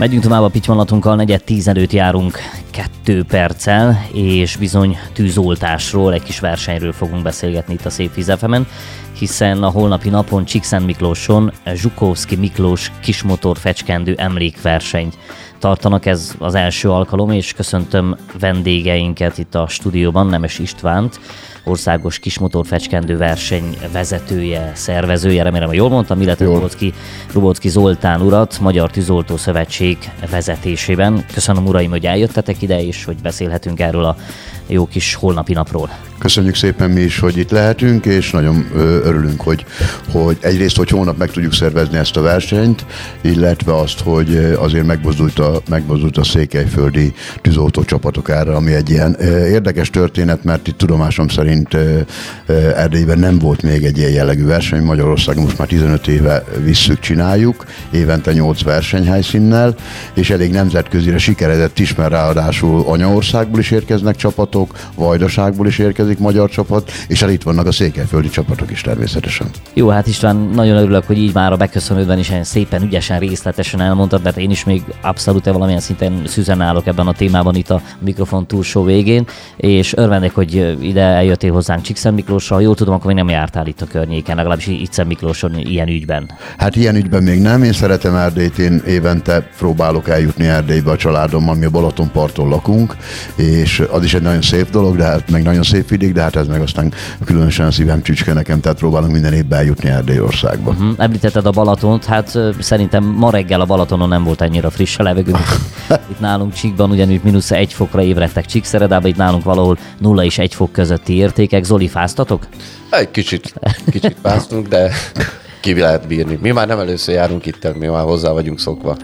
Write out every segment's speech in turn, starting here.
Megyünk tovább a pittyvanatunkkal, 9:10 előtt járunk 2 perccel, és bizony tűzoltásról, egy kis versenyről fogunk beszélgetni itt a Szép Víz FM-en, hiszen a holnapi napon Csíkszentmiklóson Zsukovszky Miklós kismotor fecskendő emlékversenyt tartanak, ez az első alkalom, és köszöntöm vendégeinket itt a stúdióban, Nemes Istvánt, országos kismotor fecskendő verseny vezetője, szervezője, remélem, hogy jól mondtam, illetve Rubocki Zoltán urat, Magyar Tűzoltó Szövetség vezetésében. Köszönöm, uraim, hogy eljöttetek ide, és hogy beszélhetünk erről a jó kis holnapi napról. Köszönjük szépen mi is, hogy itt lehetünk, és nagyon örülünk, hogy egyrészt, hogy holnap meg tudjuk szervezni ezt a versenyt, illetve azt, hogy azért megmozdult a székelyföldi tűzoltó csapatokára, ami egy ilyen érdekes történet, mert itt tudomásom szerint Erdélyben nem volt még egy ilyen jellegű verseny. Magyarországon most már 15 éve visszük, csináljuk, évente 8 versenyhelyszínnel, és elég nemzetközire sikeredett is, mert ráadásul anyaországból is érkeznek csapatok, Vajdaságból is érkezik magyar csapat, és itt vannak a székelyföldi csapatok is természetesen. Jó, hát István, nagyon örülök, hogy így már a beköszönődben is szépen, ügyesen, részletesen elmondtad, mert én is még abszolút valamilyen szinten szüzen állok ebben a témában itt a mikrofon túlsó végén, és örvendek, hogy ide eljöttél hozzánk Csíkszentmiklósra. Ha jól tudom, akkor még nem jártál itt a környéken, legalábbis itt Szentmiklóson ilyen ügyben. Hát ilyen ügyben még nem, én szeretem Erdélyt, én évente próbálok eljutni Erdélybe a családommal, mi a Balatonparton lakunk, és az is egy nagyon szép dolog, de hát meg nagyon szép vidék, de hát ez meg aztán különösen a szívem csücske nekem, tehát próbálunk minden évben eljutni Erdélyországba. Említetted a Balatont, hát szerintem ma reggel a Balatonon nem volt annyira friss a levegő. Itt nálunk Csíkban ugyanúgy -1 fokra ébredtek Csíkszeredában, itt nálunk valahol 0 és 1 fok közötti értékek. Zoli, fáztatok? Egy kicsit fáztunk, de ki lehet bírni. Mi már nem először járunk itt, mi már hozzá vagyunk szokva.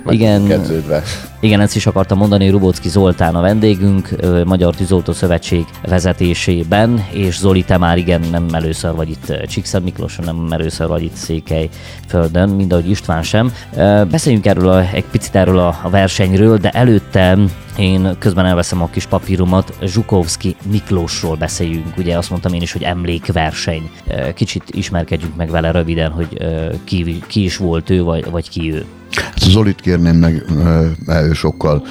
Igen, ezt is akartam mondani, Rubocki Zoltán a vendégünk, Magyar Tűzoltó Szövetség vezetésében, és Zoli, te már nem először vagy itt Csíkszentmiklóson, nem először vagy itt Székelyföldön, mind ahogy István sem. Beszéljünk egy picit erről a versenyről, de előtte én közben elveszem a kis papíromat, Zsukovszky Miklósról beszéljünk, ugye azt mondtam én is, hogy emlékverseny. Kicsit ismerkedjünk meg vele röviden, hogy ki is volt ő, vagy ki ő. Hát Zolit kérném meg, mert ő sokkal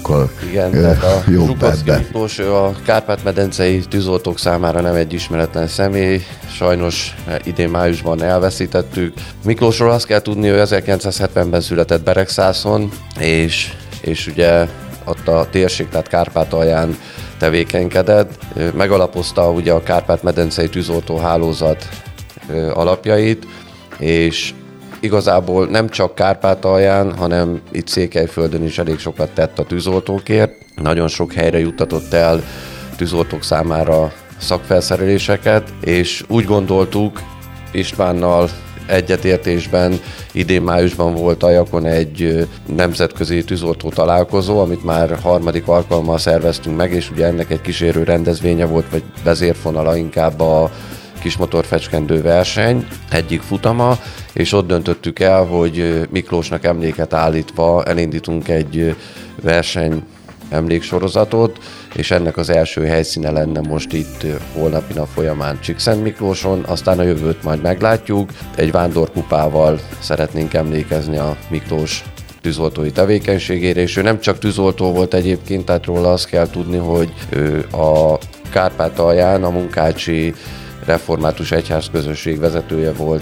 jobb Zsukovszky Miklós, ő a Kárpát-medencei tűzoltók számára nem egy ismeretlen személy, sajnos idén májusban elveszítettük. Miklósról azt kell tudni, hogy 1970-ben született Beregszászon, és ugye ott a térség, tehát Kárpátalján tevékenykedett. Megalapozta ugye a Kárpát-medencei tűzoltóhálózat alapjait, és igazából nem csak Kárpátalján, hanem itt Székelyföldön is elég sokat tett a tűzoltókért. Nagyon sok helyre juttatott el tűzoltók számára szakfelszereléseket, és úgy gondoltuk Istvánnal egyetértésben, idén májusban volt Ajakon egy nemzetközi tűzoltó találkozó, amit már harmadik alkalommal szerveztünk meg, és ugye ennek egy kísérő rendezvénye volt, vagy vezérfonala inkább a kismotorfecskendő verseny egyik futama, és ott döntöttük el, hogy Miklósnak emléket állítva elindítunk egy verseny emléksorozatot, és ennek az első helyszíne lenne most itt holnapi nap folyamán Csíkszentmiklóson, aztán a jövőt majd meglátjuk. Egy vándorkupával szeretnénk emlékezni a Miklós tűzoltói tevékenységére, és ő nem csak tűzoltó volt egyébként, tehát róla azt kell tudni, hogy ő a Kárpátalján a Munkácsi Református Egyházközösség vezetője volt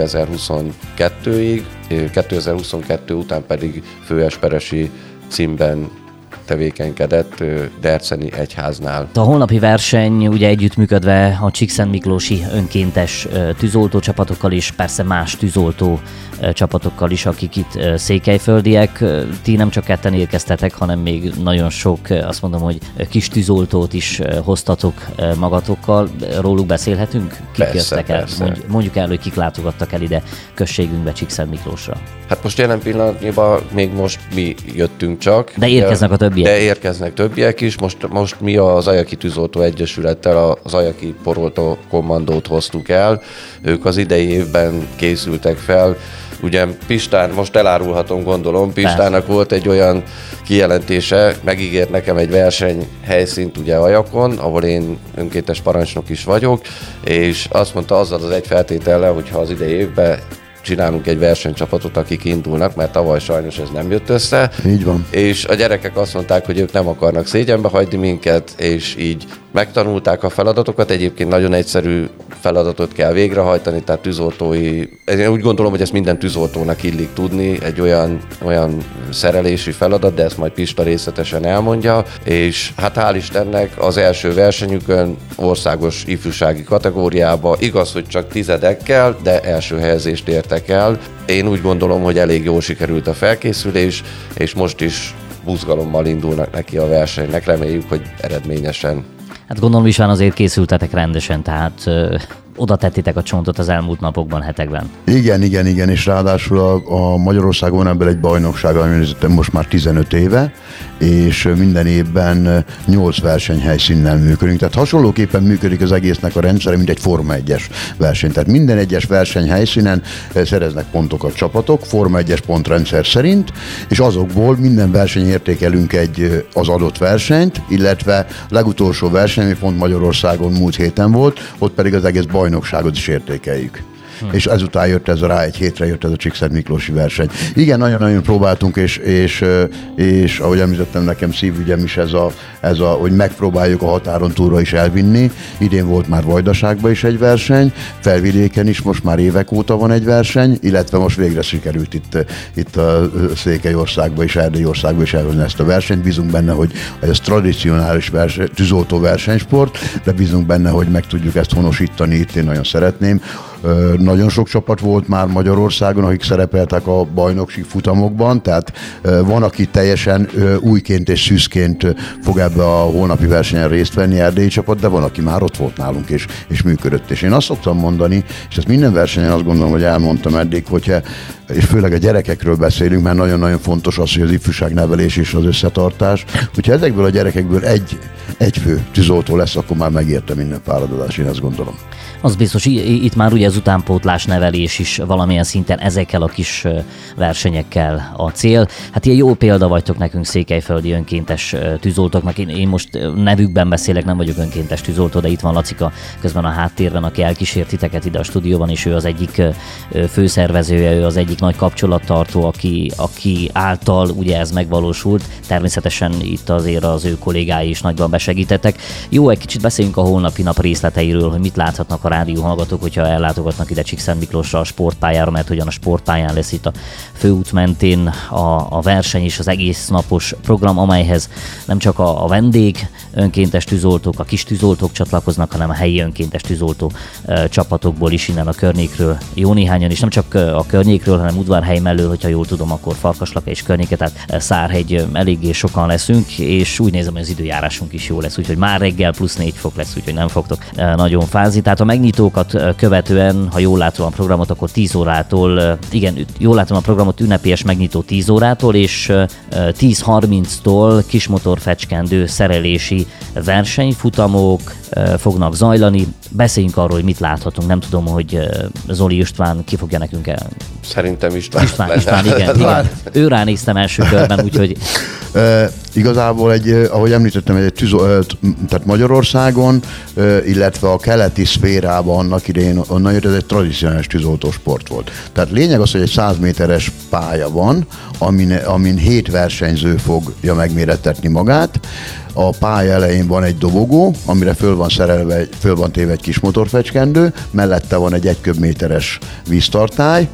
2022-ig, 2022 után pedig főesperesi címben tevékenykedett Derceni egyháznál. A holnapi verseny ugye együttműködve a csíkszentmiklósi önkéntes tűzoltócsapatokkal is, persze más tűzoltó csapatokkal is, akik itt székelyföldiek. Ti nem csak ketten érkeztetek, hanem még nagyon sok, azt mondom, hogy kis tűzoltót is hoztatok magatokkal. Róluk beszélhetünk? Kik jöttek el? Mondjuk el, hogy kik látogattak el ide községünkbe Csíkszentmiklósra. Hát most jelen pillanatban még most mi jöttünk csak. De érkeznek a többiek. De érkeznek többiek is. Most mi az Ajaki Tűzoltó Egyesülettel az Ajaki Poroltó Kommandót hoztuk el. Ők az idei évben készültek fel. Ugye Pistán, most elárulhatom, gondolom, Pistának volt egy olyan kijelentése, megígért nekem egy versenyhelyszínt ugye Ajakon, ahol én önkéntes parancsnok is vagyok, és azt mondta azzal az egy feltétellel, hogy ha az idei évben csinálunk egy versenycsapatot, akik indulnak, mert tavaly sajnos ez nem jött össze. Így van. És a gyerekek azt mondták, hogy ők nem akarnak szégyenbe hagyni minket, és így megtanulták a feladatokat. Egyébként nagyon egyszerű feladatot kell végrehajtani, tehát tűzoltói, én úgy gondolom, hogy ezt minden tűzoltónak illik tudni, egy olyan szerelési feladat, de ezt majd Pista részletesen elmondja, és hát hál' Istennek az első versenyükön országos ifjúsági kategóriába, igaz, hogy csak tizedekkel, de első helyezést értek el. Én úgy gondolom, hogy elég jól sikerült a felkészülés, és most is buzgalommal indulnak neki a versenynek, reméljük, hogy eredményesen. Hát gondolom is azért készültetek rendesen, tehát oda tettétek a csontot az elmúlt napokban, hetekben. Igen, és ráadásul a Magyarországon van ebből egy bajnokság, ami most már 15 éve, és minden évben 8 versenyhelyszínnel működünk. Tehát hasonlóképpen működik az egésznek a rendszere, mint egy Forma 1-es verseny. Tehát minden egyes versenyhelyszínen szereznek pontokat csapatok, Forma 1-es pontrendszer szerint, és azokból minden verseny értékelünk az adott versenyt, illetve legutolsó verseny, ami pont Magyarországon múlt héten volt, ott pedig az egész bajnokságot is értékeljük. És ezután jött ez egy hétre jött ez a Csíkszentmiklósi verseny. Igen, nagyon-nagyon próbáltunk, és ahogy említettem, nekem szívügyem is ez a, hogy megpróbáljuk a határon túlra is elvinni. Idén volt már Vajdaságban is egy verseny, Felvidéken is most már évek óta van egy verseny, illetve most végre sikerült itt a Székelyországban és Erdélyországban is elhozni ezt a versenyt. Bízunk benne, hogy ez tradicionális tűzoltó versenysport, de bízunk benne, hogy meg tudjuk ezt honosítani itt, én nagyon szeretném. Nagyon sok csapat volt már Magyarországon, akik szerepeltek a bajnoksi futamokban, tehát van, aki teljesen újként és szűzként fog ebbe a holnapi versenyen részt venni, erdélyi csapat, de van, aki már ott volt nálunk és működött. És én azt szoktam mondani, és ezt minden versenyen azt gondolom, hogy elmondtam eddig, és főleg a gyerekekről beszélünk, mert nagyon-nagyon fontos az, hogy az ifjúságnevelés és az összetartás. Hogyha ezekből a gyerekekből egy fő tűzoltó lesz, akkor már megérte minden fáradozás, én azt gondolom. Az biztos, itt már ugye az utánpótlás nevelés is valamilyen szinten ezekkel a kis versenyekkel a cél. Hát ilyen jó példa vagytok nekünk székelyföldi önkéntes tűzoltóknak. Én most nevükben beszélek, nem vagyok önkéntes tűzoltó, de itt van Lacika közben a háttérben, aki elkísért titeket ide a stúdióban, és ő az egyik főszervezője, ő az egyik nagy kapcsolattartó, aki által ugye ez megvalósult. Természetesen itt azért az ő kollégái is nagyban besegítettek. Jó, egy kicsit beszéljünk a holnapi nap részleteiről, hogy mit láthatnak a rádió hallgatók, hogyha ellátogatnak ide Csíkszentmiklósra a sportpályára, mert ugyan a sportpályán lesz itt a főút mentén a verseny és az egész napos program, amelyhez nem csak a vendég önkéntes tűzoltók, a kis tűzoltók csatlakoznak, hanem a helyi önkéntes tűzoltó csapatokból is innen a környékről jó néhányan, és nem csak a környékről, hanem Udvarhely mellől, hogyha jól tudom, akkor Farkaslaka és környéke, tehát Szárhegy eléggé sokan leszünk, és úgy nézem, hogy az időjárásunk is jó lesz, úgyhogy már reggel plusz 4 fok lesz, úgyhogy nem fogtok nagyon fázni. Tehát a megnyitókat követően, ha jól látom a programot, akkor 10 órától, igen, jól látom a programot, ünnepélyes megnyitó 10 órától, és 10:30-tól kismotorfecskendő szerelési versenyfutamok fognak zajlani. Beszéljünk arról, hogy mit láthatunk. Nem tudom, hogy Zoli István ki fogja nekünk el. Szerintem István, igen. Ő ránéztem első körben, úgyhogy... Igazából ahogy említettem, tehát Magyarországon, illetve a keleti szférában annak idején, onnan jött, ez egy tradicionális tűzoltósport volt. Tehát lényeg az, hogy egy 100 méteres pálya van, amin 7 versenyző fogja megmérettetni magát. A pálya elején van egy dobogó, amire föl van téve egy kis motorfecskendő, mellette van egy 1 köbméteres víztartály,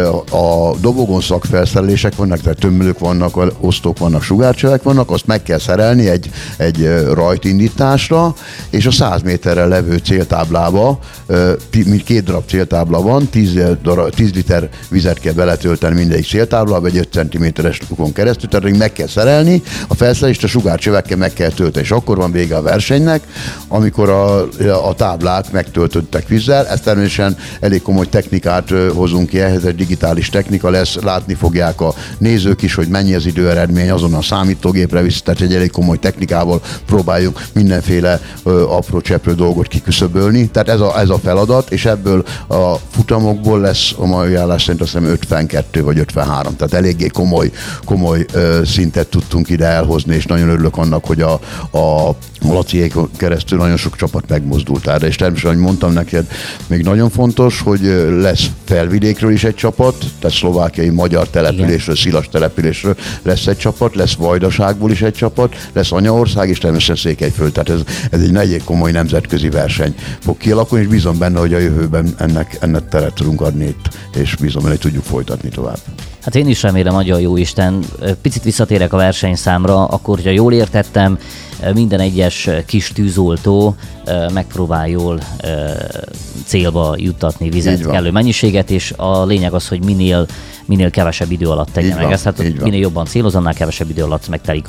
a dobogón szakfelszerelések vannak, tehát tömlők vannak, osztók vannak, sugárcsövek vannak, azt meg kell szerelni egy rajtindításra, és a 100 méterrel levő céltáblába, mint 2 darab céltábla van, 10 liter vizet kell beletölteni mindegyik céltáblába, egy 5 cm-es lukon keresztül, tehát meg kell szerelni, a felszerelést a sugárcsövekkel meg kell tölteni, és akkor van vége a versenynek, amikor a táblák megtöltöttek vízzel. Ez természetesen elég komoly technikát hozunk ki, ehhez egy digitális technika lesz, látni fogják a nézők is, hogy mennyi az időeredmény, azon a számítógépre visz, tehát egy elég komoly technikával próbáljuk mindenféle apró cseprő dolgot kiküszöbölni. Tehát ez a feladat, és ebből a futamokból lesz a mai állás szerint azt hiszem 52 vagy 53, tehát eléggé komoly szintet tudtunk ide elhozni, és nagyon örülök annak, hogy a a Laciékon keresztül nagyon sok csapat megmozdult erre, és természetesen, ahogy mondtam neked, még nagyon fontos, hogy lesz felvidékről is egy csapat, tehát szlovákiai magyar településről, szilas településről lesz egy csapat, lesz Vajdaságból is egy csapat, lesz Anyaország, és természetesen Székelyföld, tehát ez egy nagy komoly nemzetközi verseny fog kialakulni, és bízom benne, hogy a jövőben ennek teret tudunk adni itt, és bízom benne, hogy tudjuk folytatni tovább. Hát én is remélem, Adja Jóisten. Picit visszatérek a versenyszámra, akkor, hogyha jól értettem, minden egyes kis tűzoltó megpróbál jól célba juttatni vizet, kellő mennyiséget, és a lényeg az, hogy minél kevesebb idő alatt tegye meg ezt. Hát minél jobban céloz, annál kevesebb idő alatt megtelik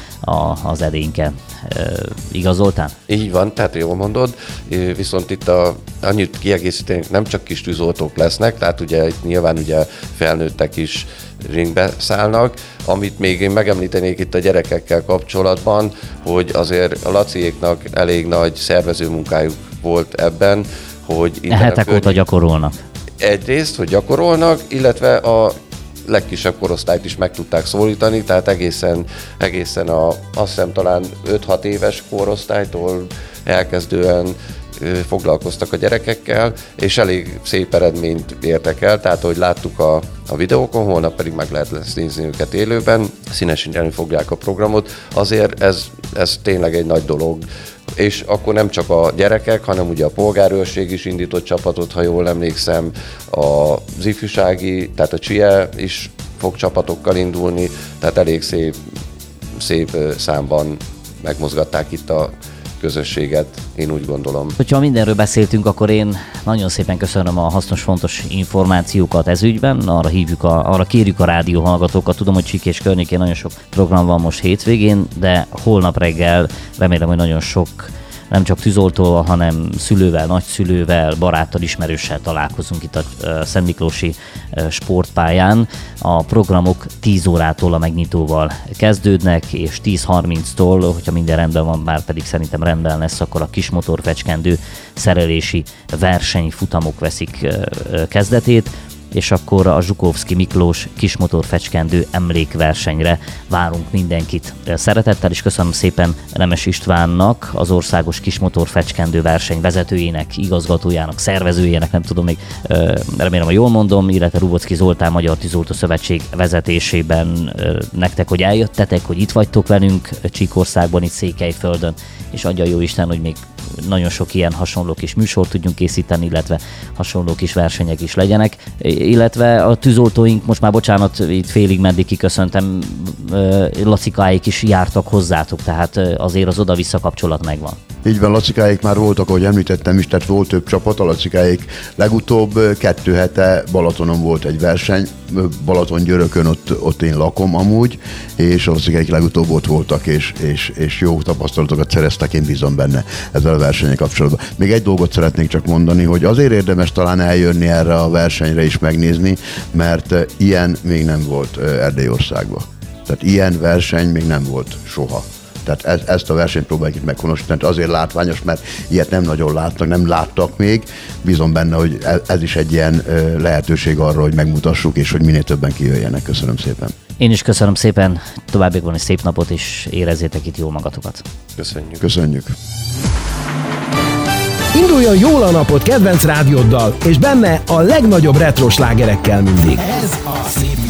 az edényke. Igaz, Zoltán? Így van, tehát jól mondod, viszont itt annyit kiegészítenénk, nem csak kis tűzoltók lesznek, tehát ugye nyilván ugye felnőttek is ringbe szállnak. Amit még én megemlítenék itt a gyerekekkel kapcsolatban, hogy azért a Laciéknak elég nagy szervezőmunkájuk volt ebben, hogy hetek óta gyakorolnak. Egyrészt, hogy gyakorolnak, illetve a legkisebb korosztályt is meg tudták szólítani, tehát egészen azt hiszem talán 5-6 éves korosztálytól elkezdően foglalkoztak a gyerekekkel, és elég szép eredményt értek el, tehát ahogy láttuk a videókon, holnap pedig meg lehet lesz nézni őket élőben, színesíteni fogják a programot, azért ez tényleg egy nagy dolog. És akkor nem csak a gyerekek, hanem ugye a polgárőrség is indított csapatot, ha jól emlékszem, az ifjúsági, tehát a CSIE is fog csapatokkal indulni, tehát elég szép számban megmozgatták itt a közösséget, én úgy gondolom. Hogyha mindenről beszéltünk, akkor én nagyon szépen köszönöm a hasznos, fontos információkat ez ügyben. Arra kérjük a rádióhallgatókat. Tudom, hogy Csík és környékén nagyon sok program van most hétvégén, de holnap reggel remélem, hogy nagyon sok, nem csak tűzoltóval, hanem szülővel, nagyszülővel, baráttal, ismerőssel találkozunk itt a Szent Miklósi sportpályán. A programok 10 órától a megnyitóval kezdődnek, és 10:30-tól, hogyha minden rendben van, bár pedig szerintem rendben lesz, akkor a kismotorfecskendő szerelési versenyfutamok veszik kezdetét, és akkor a Zsukovszky Miklós kismotorfecskendő emlékversenyre várunk mindenkit szeretettel, és köszönöm szépen Nemes Istvánnak, az országos kismotorfecskendő verseny vezetőjének, igazgatójának, szervezőjének, nem tudom még, remélem, hogy jól mondom, illetve Rubocki Zoltán Magyar Tűzoltó Szövetség vezetésében nektek, hogy eljöttetek, hogy itt vagytok velünk Csíkországban, itt Székelyföldön, és adja Jóisten, hogy még nagyon sok ilyen hasonló kis műsort tudjunk készíteni, illetve hasonló kis versenyek is legyenek. Illetve a tűzoltóink, most már bocsánat, itt félig meddig kiköszöntem, Lacikáik is jártak hozzátok, tehát azért az oda-vissza kapcsolat megvan. Így van, Lacikáik már voltak, ahogy említettem is, tehát volt több csapat, a Lacikáik legutóbb 2 hete Balatonon volt egy verseny, Balaton-Györökön, ott én lakom amúgy, és a Lacikáik legutóbb ott voltak, és jó tapasztalatokat szereztek, én bízom benne ezzel a versennyel kapcsolatban. Még egy dolgot szeretnék csak mondani, hogy azért érdemes talán eljönni erre a versenyre is megnézni, mert ilyen még nem volt Erdélyországban. Tehát ilyen verseny még nem volt soha. Tehát ezt a versenyt próbáljuk itt meghonosítani. Azért látványos, mert ilyet nem nagyon látnak, nem láttak még. Bízom benne, hogy ez is egy ilyen lehetőség arra, hogy megmutassuk, és hogy minél többen kijöjjenek. Köszönöm szépen. Én is köszönöm szépen, továbbiakban egy szép napot, és érezzétek itt jól magatokat. Köszönjük. Köszönjük. Induljon jól a napot kedvenc rádióddal, és benne a legnagyobb retro slágerekkel mindig. Ez a szép